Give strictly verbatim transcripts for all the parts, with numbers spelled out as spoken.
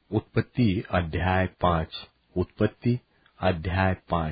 उत्पत्ति अध्याय पांच। उत्पत्ति अध्याय पांच।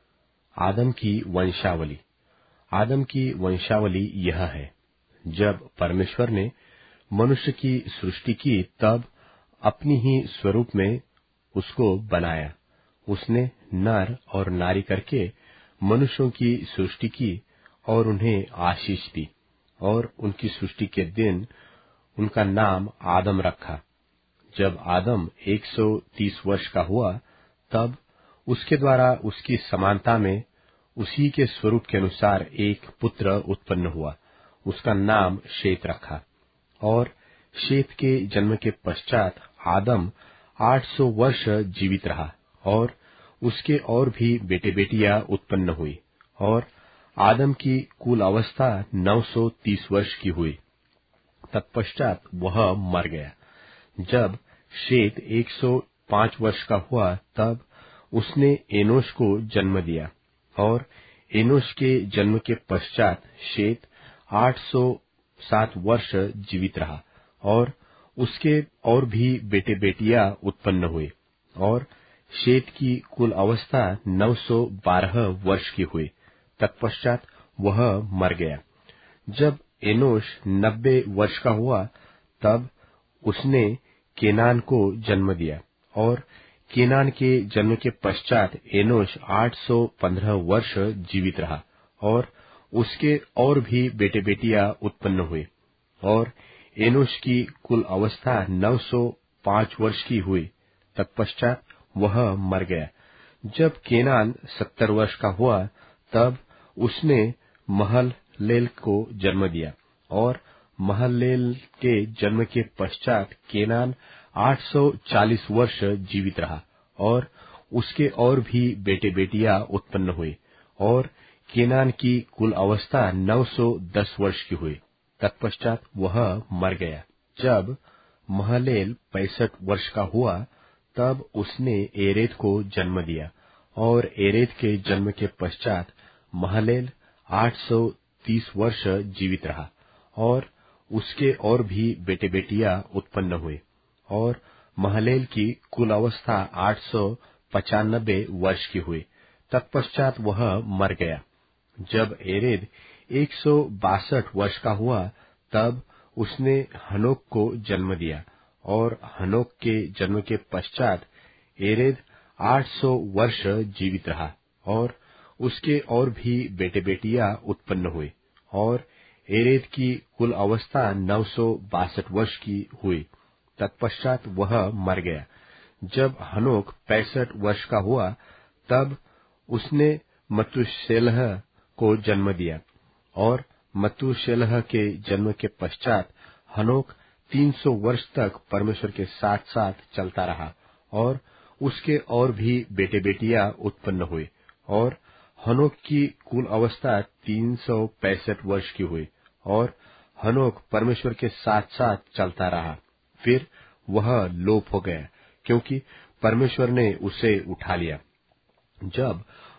आदम की वंशावली। आदम की वंशावली यह है, जब परमेश्वर ने मनुष्य की सृष्टि की तब अपनी ही स्वरूप में उसको बनाया। उसने नर और नारी करके मनुष्यों की सृष्टि की और उन्हें आशीष दी, और उनकी सृष्टि के दिन उनका नाम आदम रखा। जब आदम एक सौ तीस वर्ष का हुआ तब उसके द्वारा उसकी समानता में उसी के स्वरूप के अनुसार एक पुत्र उत्पन्न हुआ। उसका नाम शेत रखा। और शेत के जन्म के पश्चात आदम आठ सौ वर्ष जीवित रहा, और उसके और भी बेटे बेटियां उत्पन्न हुई, और आदम की कुल अवस्था नौ सौ तीस वर्ष की हुई। तत्पश्चात वह मर गया। जब शेत एक सौ पांच वर्ष का हुआ तब उसने एनोश को जन्म दिया, और एनोश के जन्म के पश्चात शेत आठ सौ सात वर्ष जीवित रहा, और उसके और भी बेटे बेटियां उत्पन्न हुए, और शेत की कुल अवस्था नौ सौ बारह वर्ष की हुई। तत्पश्चात वह मर गया। जब एनोश नब्बे वर्ष का हुआ तब उसने केनान को जन्म दिया, और केनान के जन्म के पश्चात एनोश आठ सौ पंद्रह वर्ष जीवित रहा, और उसके और भी बेटे बेटियां उत्पन्न हुए, और एनोश की कुल अवस्था नौ सौ पांच वर्ष की हुई। तत्पश्चात वह मर गया। जब केनान सत्तर वर्ष का हुआ तब उसने महललेल को जन्म दिया, और महललेल के जन्म के पश्चात केनान आठ सौ चालीस वर्ष जीवित रहा, और उसके और भी बेटे बेटियां उत्पन्न हुए, और केनान की कुल अवस्था नौ सौ दस वर्ष की हुई। तत्पश्चात वह मर गया। जब महललेल पैंसठ वर्ष का हुआ तब उसने एरेद को जन्म दिया, और एरेद के जन्म के पश्चात महललेल आठ सौ तीस वर्ष जीवित रहा, और उसके और भी बेटे बेटियां उत्पन्न हुए, और महललेल की कुल अवस्था आठ सौ पचानबे वर्ष की हुई। तत्पश्चात वह मर गया। जब एरेद एक सौ बासठ वर्ष का हुआ तब उसने हनोक को जन्म दिया, और हनोक के जन्म के पश्चात एरेद आठ सौ वर्ष जीवित रहा, और उसके और भी बेटे बेटियां उत्पन्न हुए, और एरेद की कुल अवस्था नौ सौ बासठ वर्ष की हुई। तत्पश्चात वह मर गया। जब हनोक पैंसठ वर्ष का हुआ तब उसने मतूशेलह को जन्म दिया, और मतूशेलह के जन्म के पश्चात हनोक तीन सौ वर्ष तक परमेश्वर के साथ साथ चलता रहा, और उसके और भी बेटे बेटियां उत्पन्न हुए, और हनोक की कुल अवस्था तीन सौ पैंसठ वर्ष की हुई, और हनोक परमेश्वर के साथ साथ चलता रहा। फिर वह लोप हो गया, क्योंकि परमेश्वर ने उसे उठा लिया। जब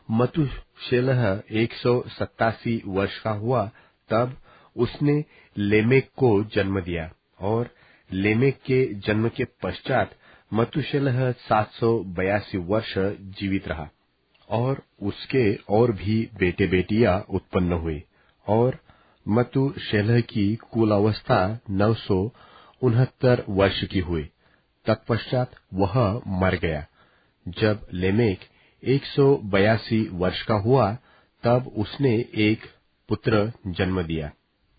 मतूशेलह एक सौ सत्तासी वर्ष का हुआ तब उसने लेमेक को जन्म दिया, और लेमेक के जन्म के पश्चात मतूशेलह सात सौ बयासी वर्ष जीवित रहा, और उसके और भी बेटे बेटियां उत्पन्न हुए, और मतूशेलह की कुल अवस्था नौ सौ उनहत्तर वर्ष की हुई। तत्पश्चात वह मर गया। जब लेमेक एक सौ बयासी वर्ष का हुआ तब उसने एक पुत्र जन्म दिया,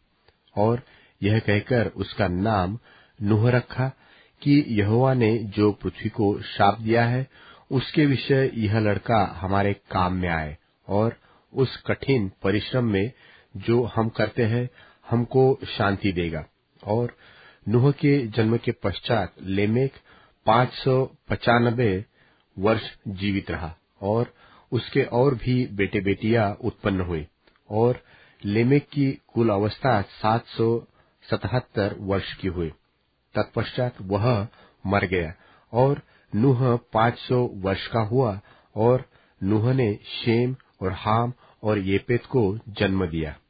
और यह कहकर उसका नाम नूह रखा कि यहोवा ने जो पृथ्वी को शाप दिया है उसके विषय यह लड़का हमारे काम में आए, और उस कठिन परिश्रम में जो हम करते हैं हमको शांति देगा। और नूह के जन्म के पश्चात लेमेक पांच सौ पचानबे वर्ष जीवित रहा, और उसके और भी बेटे बेटियां उत्पन्न हुए, और लेमेक की कुल अवस्था सात सौ सतहत्तर वर्ष की हुई। तत्पश्चात वह मर गया, और नूह पांच सौ वर्ष का हुआ, और नूह ने शेम और हाम और येपेत को जन्म दिया।